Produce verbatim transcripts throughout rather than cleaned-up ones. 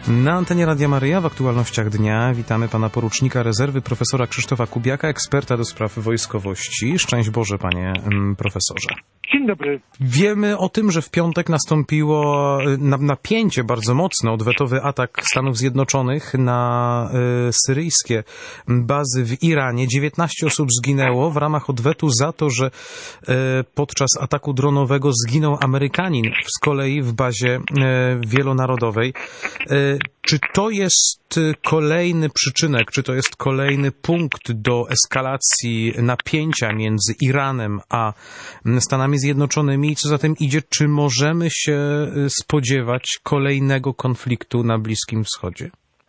Na antenie Radia Maryja w aktualnościach dnia witamy pana porucznika rezerwy profesora Krzysztofa Kubiaka, eksperta do spraw wojskowości. Szczęść Boże, panie profesorze. Dzień dobry. Wiemy o tym, że w piątek nastąpiło napięcie bardzo mocne, odwetowy atak Stanów Zjednoczonych na y, syryjskie bazy w Iranie. dziewiętnaście osób zginęło w ramach odwetu za to, że y, podczas ataku dronowego zginął Amerykanin z kolei w bazie y, wielonarodowej. Y, Czy to jest kolejny przyczynek, czy to jest kolejny punkt do eskalacji napięcia między Iranem a Stanami Zjednoczonymi i co za tym idzie, czy możemy się spodziewać kolejnego konfliktu na Bliskim Wschodzie?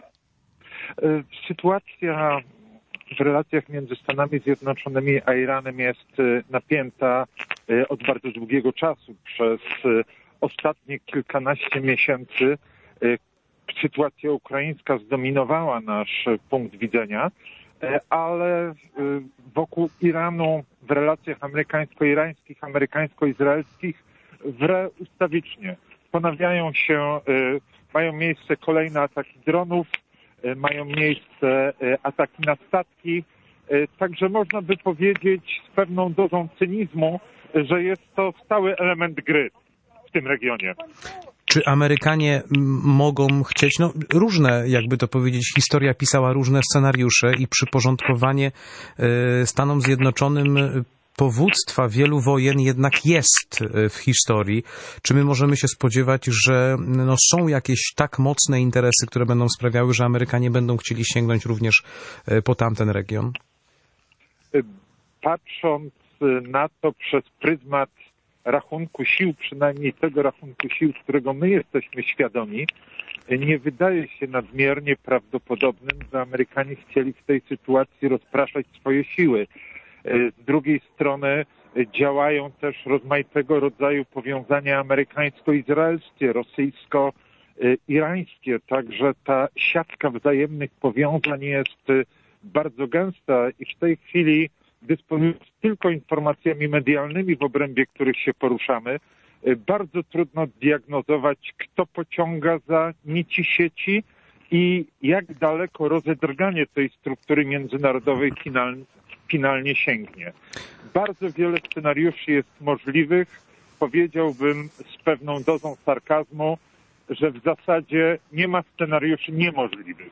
Sytuacja w relacjach między Stanami Zjednoczonymi a Iranem jest napięta od bardzo długiego czasu. Przez ostatnie kilkanaście miesięcy sytuacja ukraińska zdominowała nasz punkt widzenia, ale wokół Iranu w relacjach amerykańsko-irańskich, amerykańsko-izraelskich wre ustawicznie. Ponawiają się, mają miejsce kolejne ataki dronów, mają miejsce ataki na statki, także można by powiedzieć z pewną dozą cynizmu, że jest to stały element gry w tym regionie. Czy Amerykanie mogą chcieć, no różne, jakby to powiedzieć, historia pisała różne scenariusze i przyporządkowanie Stanom Zjednoczonym powództwa wielu wojen jednak jest w historii. Czy my możemy się spodziewać, że no, są jakieś tak mocne interesy, które będą sprawiały, że Amerykanie będą chcieli sięgnąć również po tamten region? Patrząc na to przez pryzmat rachunku sił, przynajmniej tego rachunku sił, którego my jesteśmy świadomi, nie wydaje się nadmiernie prawdopodobnym, że Amerykanie chcieli w tej sytuacji rozpraszać swoje siły. Z drugiej strony działają też rozmaitego rodzaju powiązania amerykańsko-izraelskie, rosyjsko-irańskie, także ta siatka wzajemnych powiązań jest bardzo gęsta i w tej chwili, dysponując tylko informacjami medialnymi, w obrębie których się poruszamy, bardzo trudno diagnozować, kto pociąga za nici sieci i jak daleko rozedrganie tej struktury międzynarodowej finalnie, finalnie sięgnie. Bardzo wiele scenariuszy jest możliwych. Powiedziałbym z pewną dozą sarkazmu, że w zasadzie nie ma scenariuszy niemożliwych.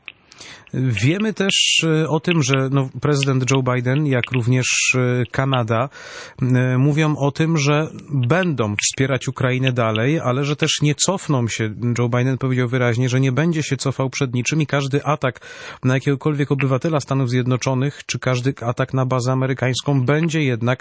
Wiemy też o tym, że no, prezydent Joe Biden, jak również Kanada, mówią o tym, że będą wspierać Ukrainę dalej, ale że też nie cofną się. Joe Biden powiedział wyraźnie, że nie będzie się cofał przed niczym i każdy atak na jakiegokolwiek obywatela Stanów Zjednoczonych, czy każdy atak na bazę amerykańską będzie jednak,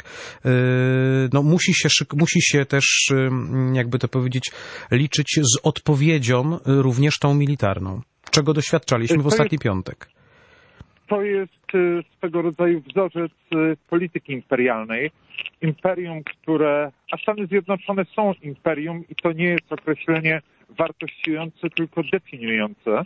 no musi się, musi się też, jakby to powiedzieć, liczyć z odpowiedzią również tą militarną. Czego doświadczaliśmy w ostatni piątek? To jest swego rodzaju wzorzec polityki imperialnej. Imperium, które... A Stany Zjednoczone są imperium i to nie jest określenie wartościujące, tylko definiujące.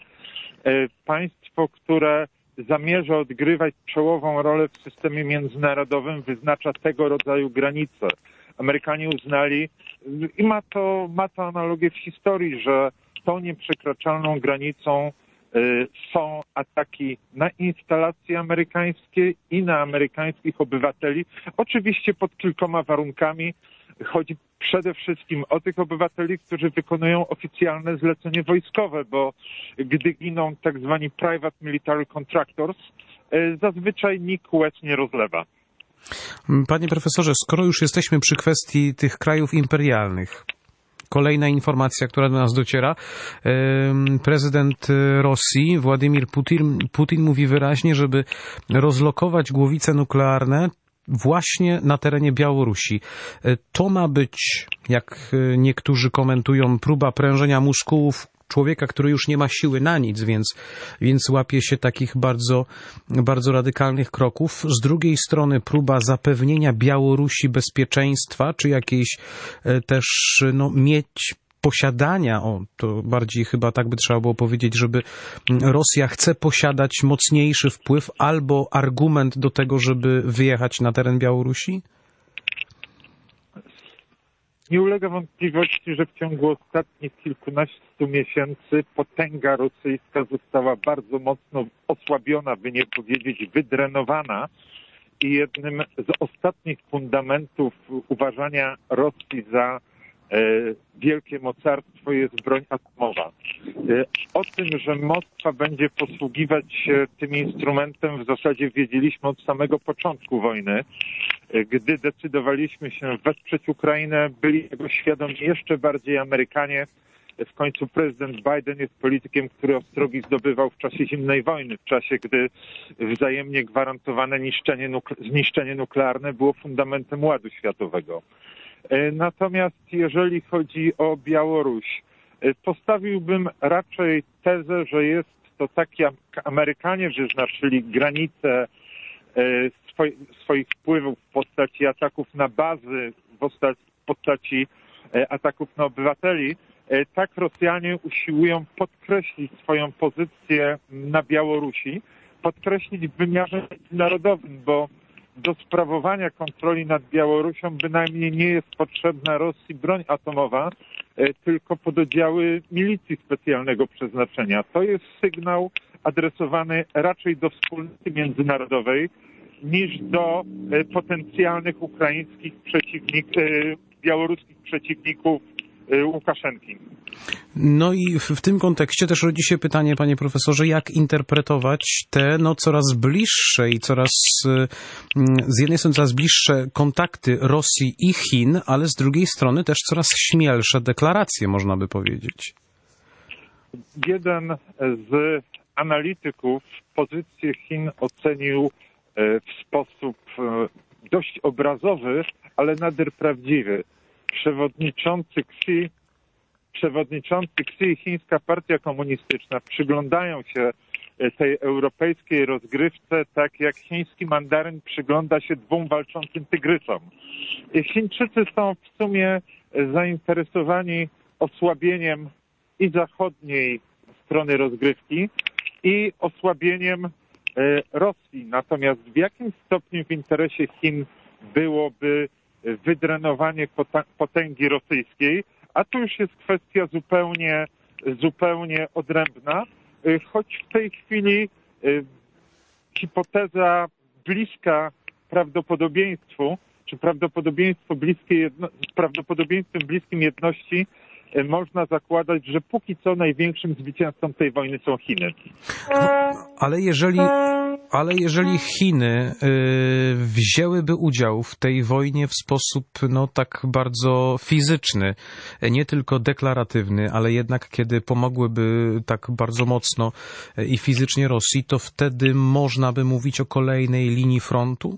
Państwo, które zamierza odgrywać czołową rolę w systemie międzynarodowym, wyznacza tego rodzaju granice. Amerykanie uznali, i ma to, ma to analogię w historii, że tą nieprzekraczalną granicą y, są ataki na instalacje amerykańskie i na amerykańskich obywateli. Oczywiście pod kilkoma warunkami. Chodzi przede wszystkim o tych obywateli, którzy wykonują oficjalne zlecenie wojskowe, bo gdy giną tak zwani private military contractors, y, zazwyczaj nikt łez nie rozlewa. Panie profesorze, skoro już jesteśmy przy kwestii tych krajów imperialnych, kolejna informacja, która do nas dociera. Prezydent Rosji, Władimir Putin, Putin mówi wyraźnie, żeby rozlokować głowice nuklearne właśnie na terenie Białorusi. To ma być, jak niektórzy komentują, próba prężenia muskułów człowieka, który już nie ma siły na nic, więc, więc łapie się takich bardzo, bardzo radykalnych kroków. Z drugiej strony próba zapewnienia Białorusi bezpieczeństwa, czy jakiejś też no, mieć posiadania, o to bardziej chyba tak by trzeba było powiedzieć, żeby Rosja chce posiadać mocniejszy wpływ albo argument do tego, żeby wyjechać na teren Białorusi? Nie ulega wątpliwości, że w ciągu ostatnich kilkunastu miesięcy potęga rosyjska została bardzo mocno osłabiona, by nie powiedzieć wydrenowana. I jednym z ostatnich fundamentów uważania Rosji za e, wielkie mocarstwo jest broń atomowa. E, o tym, że Moskwa będzie posługiwać się tym instrumentem, w zasadzie wiedzieliśmy od samego początku wojny. E, gdy decydowaliśmy się wesprzeć Ukrainę, byli tego świadomi jeszcze bardziej Amerykanie. W końcu prezydent Biden jest politykiem, który ostrogi zdobywał w czasie zimnej wojny, w czasie, gdy wzajemnie gwarantowane niszczenie, nukle- zniszczenie nuklearne było fundamentem ładu światowego. Natomiast jeżeli chodzi o Białoruś, postawiłbym raczej tezę, że jest to tak, jak Amerykanie wyznaczyli granice swoich wpływów w postaci ataków na bazy, w postaci ataków na obywateli, tak Rosjanie usiłują podkreślić swoją pozycję na Białorusi, podkreślić w wymiarze międzynarodowym, bo do sprawowania kontroli nad Białorusią bynajmniej nie jest potrzebna Rosji broń atomowa, tylko pododdziały milicji specjalnego przeznaczenia. To jest sygnał adresowany raczej do wspólnoty międzynarodowej niż do potencjalnych ukraińskich przeciwników, białoruskich przeciwników Łukaszenki. No i w tym kontekście też rodzi się pytanie, panie profesorze, jak interpretować te no, coraz bliższe i coraz z jednej strony coraz bliższe kontakty Rosji i Chin, ale z drugiej strony też coraz śmielsze deklaracje, można by powiedzieć. Jeden z analityków pozycję Chin ocenił w sposób dość obrazowy, ale nader prawdziwy. Przewodniczący Xi, przewodniczący Xi i Chińska Partia Komunistyczna przyglądają się tej europejskiej rozgrywce tak jak chiński mandaryn przygląda się dwóm walczącym tygrysom. Chińczycy są w sumie zainteresowani osłabieniem i zachodniej strony rozgrywki i osłabieniem Rosji. Natomiast w jakim stopniu w interesie Chin byłoby wydrenowanie potęgi rosyjskiej, a tu już jest kwestia zupełnie, zupełnie odrębna, choć w tej chwili hipoteza bliska prawdopodobieństwu, czy prawdopodobieństwo bliskie jedno, z prawdopodobieństwem bliskim jedności można zakładać, że póki co największym zwycięzcą tej wojny są Chiny. Ale jeżeli, ale jeżeli Chiny y, wzięłyby udział w tej wojnie w sposób no tak bardzo fizyczny, nie tylko deklaratywny, ale jednak kiedy pomogłyby tak bardzo mocno i fizycznie Rosji, to wtedy można by mówić o kolejnej linii frontu?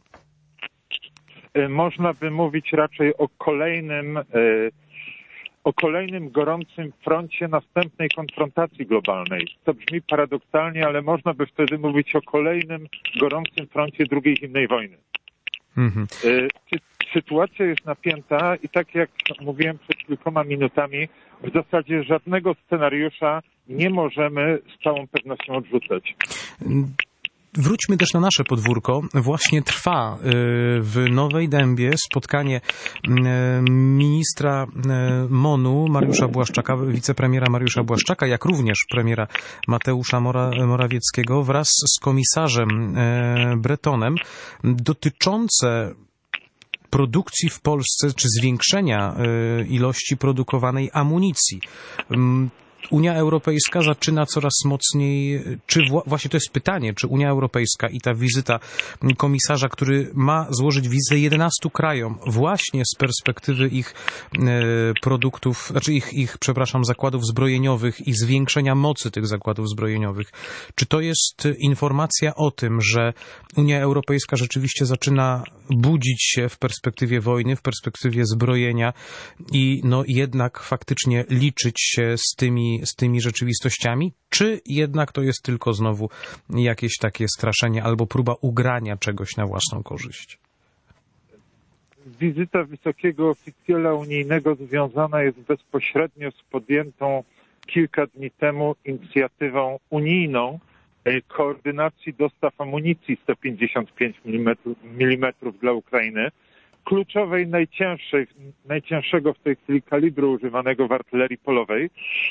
Można by mówić raczej o kolejnym y, o kolejnym gorącym froncie następnej konfrontacji globalnej. To brzmi paradoksalnie, ale można by wtedy mówić o kolejnym gorącym froncie drugiej zimnej wojny. Mhm. Sytuacja jest napięta i tak jak mówiłem przed kilkoma minutami, w zasadzie żadnego scenariusza nie możemy z całą pewnością odrzucać. Wróćmy też na nasze podwórko. Właśnie trwa w Nowej Dębie spotkanie ministra MONU Mariusza Błaszczaka, wicepremiera Mariusza Błaszczaka, jak również premiera Mateusza Morawieckiego wraz z komisarzem Bretonem dotyczące produkcji w Polsce, czy zwiększenia ilości produkowanej amunicji. Unia Europejska zaczyna coraz mocniej, czy właśnie to jest pytanie, czy Unia Europejska i ta wizyta komisarza, który ma złożyć wizytę jedenastu krajom właśnie z perspektywy ich produktów, znaczy ich, ich, przepraszam, zakładów zbrojeniowych i zwiększenia mocy tych zakładów zbrojeniowych. Czy to jest informacja o tym, że Unia Europejska rzeczywiście zaczyna budzić się w perspektywie wojny, w perspektywie zbrojenia i no jednak faktycznie liczyć się z tymi z tymi rzeczywistościami, czy jednak to jest tylko znowu jakieś takie straszenie albo próba ugrania czegoś na własną korzyść? Wizyta wysokiego oficjela unijnego związana jest bezpośrednio z podjętą kilka dni temu inicjatywą unijną koordynacji dostaw amunicji sto pięćdziesiąt pięć milimetrów dla Ukrainy. kluczowej, najcięższej, najcięższego w tej chwili kalibru używanego w artylerii polowej.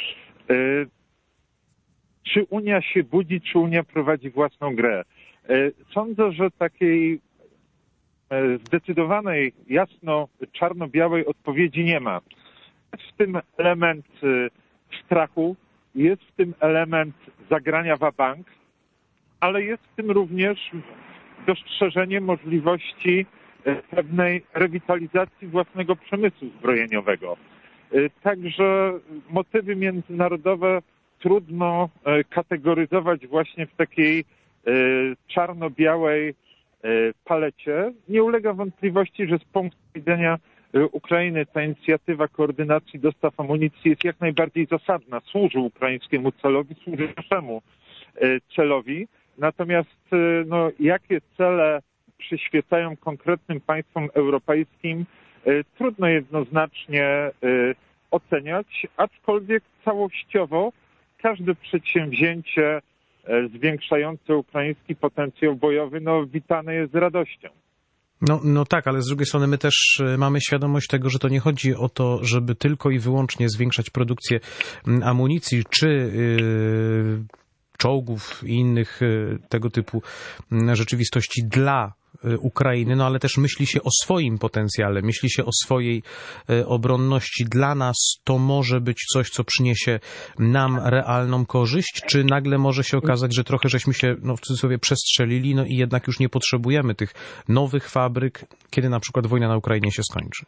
Czy Unia się budzi, czy Unia prowadzi własną grę? Sądzę, że takiej zdecydowanej, jasno czarno-białej odpowiedzi nie ma. Jest w tym element strachu, jest w tym element zagrania w bank, ale jest w tym również dostrzeżenie możliwości pewnej rewitalizacji własnego przemysłu zbrojeniowego. Także motywy międzynarodowe trudno kategoryzować właśnie w takiej czarno-białej palecie. Nie ulega wątpliwości, że z punktu widzenia Ukrainy ta inicjatywa koordynacji dostaw amunicji jest jak najbardziej zasadna. Służy ukraińskiemu celowi, służy naszemu celowi. Natomiast no, jakie cele przyświecają konkretnym państwom europejskim, trudno jednoznacznie oceniać, aczkolwiek całościowo każde przedsięwzięcie zwiększające ukraiński potencjał bojowy, no witane jest z radością. No, no tak, ale z drugiej strony my też mamy świadomość tego, że to nie chodzi o to, żeby tylko i wyłącznie zwiększać produkcję amunicji czy yy, czołgów i innych yy, tego typu rzeczywistości dla Ukrainy, no ale też myśli się o swoim potencjale, myśli się o swojej obronności. Dla nas to może być coś, co przyniesie nam realną korzyść, czy nagle może się okazać, że trochę żeśmy się, no w cudzysłowie, przestrzelili, no i jednak już nie potrzebujemy tych nowych fabryk, kiedy na przykład wojna na Ukrainie się skończy?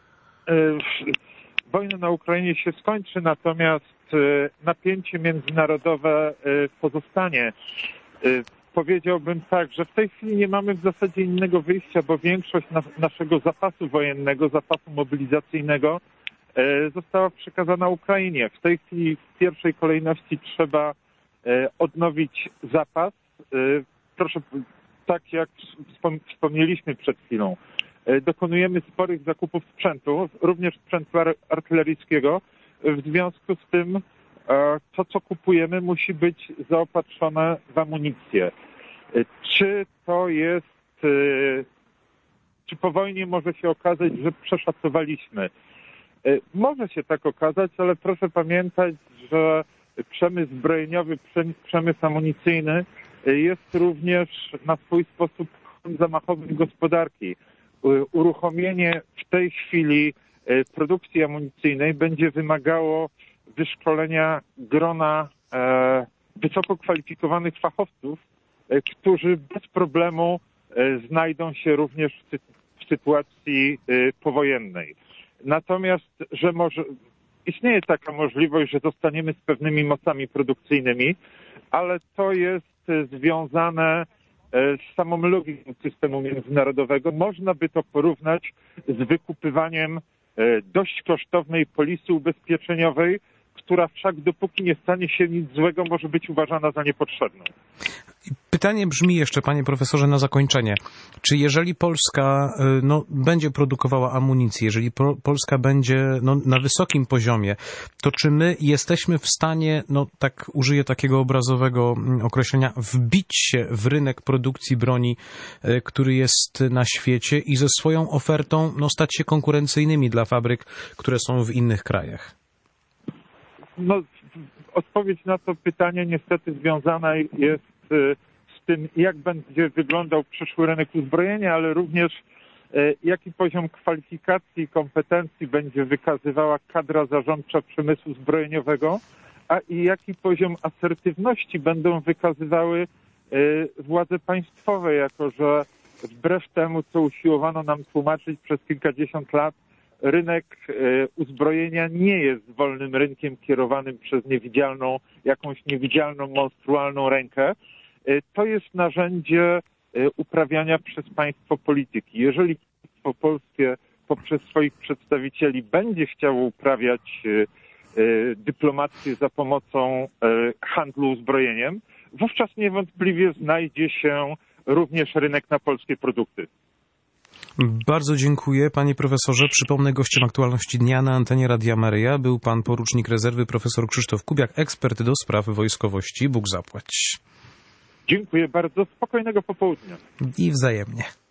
Wojna na Ukrainie się skończy, natomiast napięcie międzynarodowe pozostanie. Powiedziałbym tak, że w tej chwili nie mamy w zasadzie innego wyjścia, bo większość na, naszego zapasu wojennego, zapasu mobilizacyjnego e, została przekazana Ukrainie. W tej chwili w pierwszej kolejności trzeba e, odnowić zapas. E, proszę, tak jak wspom- wspomnieliśmy przed chwilą, e, dokonujemy sporych zakupów sprzętu, również sprzętu ar- artyleryjskiego. W związku z tym to, co kupujemy, musi być zaopatrzone w amunicję. Czy to jest, czy po wojnie może się okazać, że przeszacowaliśmy? Może się tak okazać, ale proszę pamiętać, że przemysł zbrojeniowy, przemysł amunicyjny jest również na swój sposób zamachowym gospodarki. Uruchomienie w tej chwili produkcji amunicyjnej będzie wymagało wyszkolenia grona e, wysoko kwalifikowanych fachowców, e, którzy bez problemu e, znajdą się również w, sy- w sytuacji e, powojennej. Natomiast, że może istnieje taka możliwość, że zostaniemy z pewnymi mocami produkcyjnymi, ale to jest e, związane e, z samą logiką systemu międzynarodowego. Można by to porównać z wykupywaniem e, dość kosztownej polisy ubezpieczeniowej, która wszak dopóki nie stanie się nic złego, może być uważana za niepotrzebną. Pytanie brzmi jeszcze, panie profesorze, na zakończenie. Czy jeżeli Polska no, będzie produkowała amunicję, jeżeli po, Polska będzie no, na wysokim poziomie, to czy my jesteśmy w stanie, no tak użyję takiego obrazowego określenia, wbić się w rynek produkcji broni, który jest na świecie i ze swoją ofertą no, stać się konkurencyjnymi dla fabryk, które są w innych krajach? No, odpowiedź na to pytanie niestety związana jest z tym, jak będzie wyglądał przyszły rynek uzbrojenia, ale również jaki poziom kwalifikacji i kompetencji będzie wykazywała kadra zarządcza przemysłu zbrojeniowego, a i jaki poziom asertywności będą wykazywały władze państwowe, jako że wbrew temu, co usiłowano nam tłumaczyć przez kilkadziesiąt lat, rynek uzbrojenia nie jest wolnym rynkiem kierowanym przez niewidzialną, jakąś niewidzialną, monstrualną rękę. To jest narzędzie uprawiania przez państwo polityki. Jeżeli państwo polskie poprzez swoich przedstawicieli będzie chciało uprawiać dyplomację za pomocą handlu uzbrojeniem, wówczas niewątpliwie znajdzie się również rynek na polskie produkty. Bardzo dziękuję, panie profesorze. Przypomnę, gościem aktualności dnia na antenie Radia Maryja był pan porucznik rezerwy profesor Krzysztof Kubiak, ekspert do spraw wojskowości. Bóg zapłać. Dziękuję bardzo. Spokojnego popołudnia. I wzajemnie.